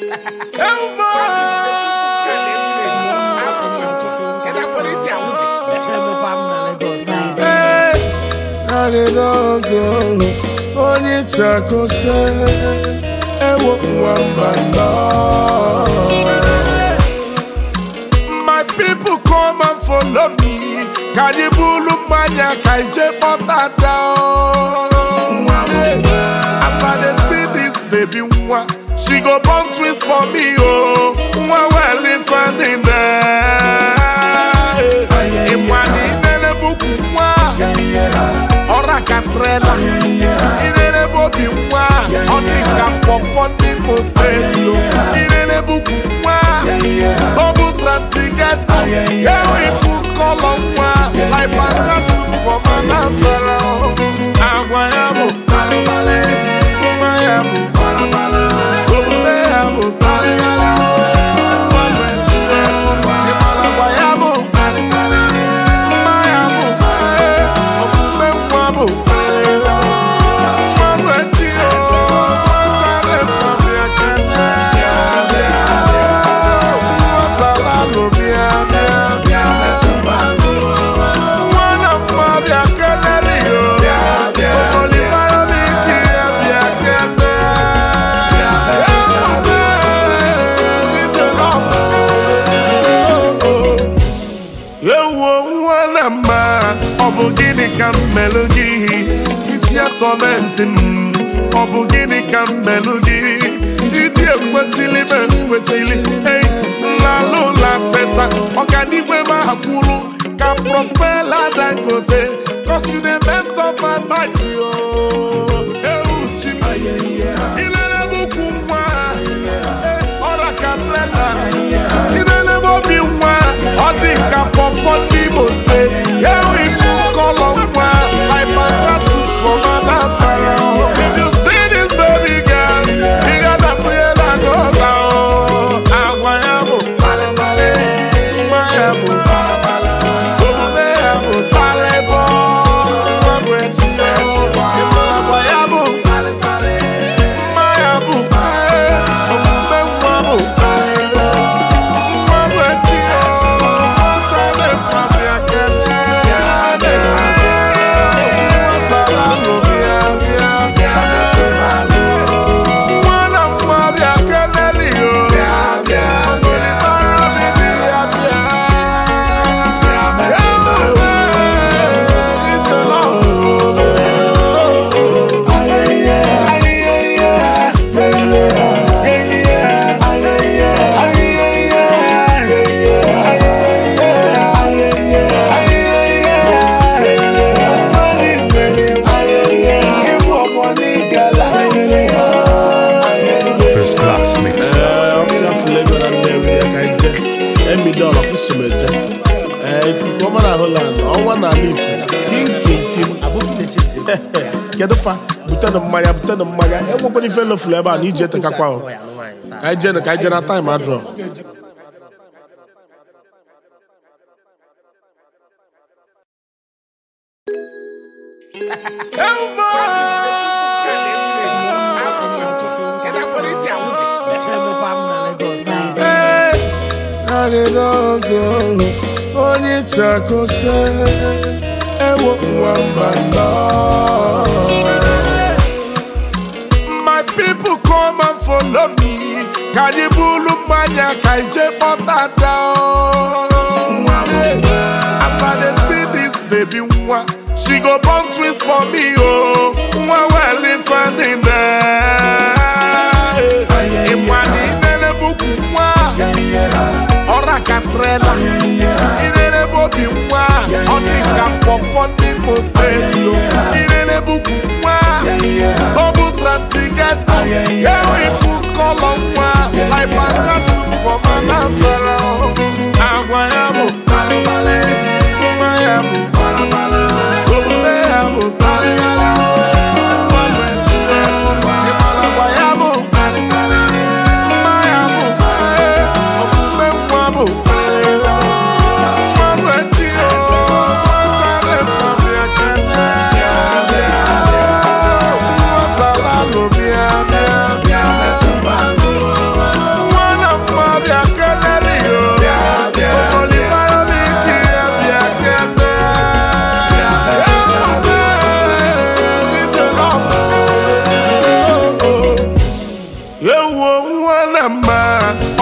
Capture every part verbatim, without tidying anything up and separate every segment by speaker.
Speaker 1: Onye chakose ewo mwambanda. My people come and follow me. Kajibulu manya kaije otada. As I dey see this baby nwa, she go born twins for me oh. Nwa well if I in there. Imwani nene buku nwa. Ora katrela, inene bobi nwa, oni kampopo ni postejo, inene buku nwa, obu transfigurado, ewi food color nwa, like pasta soup for manambara. Agwa yamu sale, kuma yamu sale, kuma yamu sale, mama chiye, imala yamu sale sale, kuma yamu. Melody, it's your tormenting. Obugini can melody. It's your quachili, quachili. Hey, la la teta. Okani wema hakuru. Can propella dangote. Cause you the best of my mind, yo. Hey, Uchima, yeah. Ilele bukumwa. Ora katrela. Ilele bobiwa. Odi kapopo Imo State. Yeah, we full color. If you see this baby girl, you gotta feel like go down. Aguayamo, sale sale, Aguayamo, sale sale, Aguayamo, sale bo, Aguayamo, Aguayamo, sale sale, Aguayamo, Aguayamo, sale bo,
Speaker 2: class mix.
Speaker 1: Emi dollar kusumeja. Eh, come na Holland. I wanna live. King king king. Get the fa. Buta na maya, buta na maya. E wo boni fellow flavor ni je te kakwa o. Kai je na kai je na time a draw. Onye chakose ewo mwambanda. My people come and follow me. Kajibulu manya kaije otada. As I dey see this baby nwa, she go born twins for me oh. Nwa well if I in there. Imwani nene buku nwa. Ora katrela, inene bobi nwa, oni kampopo ni postejo, inene buku nwa, obu transfigurado, ewi food color nwa, like pasta soup for manambara. Aguayamo, sale sale, Aguayamo, sale sale, Aguayamo, sale sale.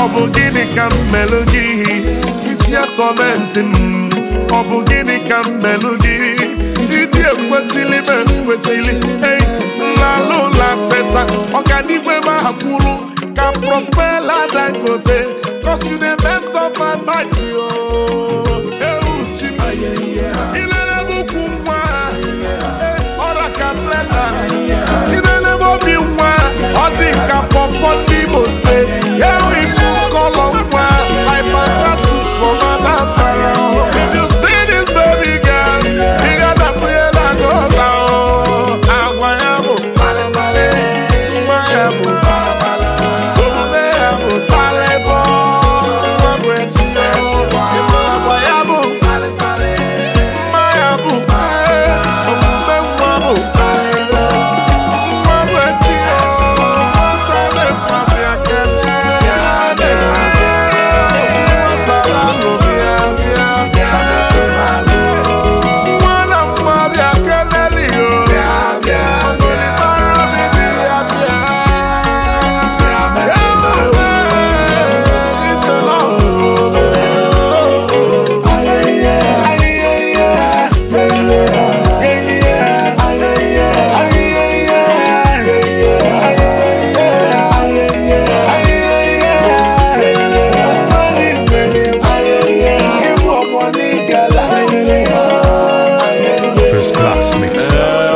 Speaker 1: ọ bụ gịnị ka m melụ gị iji atọmenti m ọ bụ gịnị ka m melụ gị iji ekwechili m ekwechili ei nlalụ ụla teta ọganiigwe m ahakwuru ka propela Dangote cause you dey mess up my mind yo euchi m ilele bụkwu nwa ọra ka trela ilele bụ obi nwa ọ dị ka pọpọ n'Imo steeti ewu ifu kọlọ nwa ipadasu for madabara if you see this baby girl ị ga-adapụ ya na gola agwa ya bụ palesale nwa ya bụ palesale omume ya bụ salebo nwa bụ echi ya agwa ya bụ palesale nwa ya bụ omume nwa bụ salebo nwa bụ echi ya tale nwa bụ ya kele nwa salalo bịa bịa bịa nwa na nwa bịa keleli yo bịa bịa bịa bịa bịa
Speaker 2: First class mix.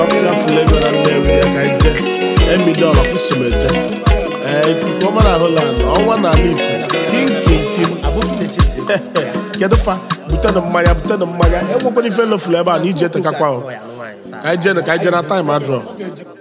Speaker 3: Emidola kusumeje. Eh, ikoma na Holland, ọnwa na Alife. King king king. Kedu fa? Butana mmanya, butana mmanya. Enwekwa ife lofulu ebe a na ije tekakwa. Ka ije na ka ije na time adro.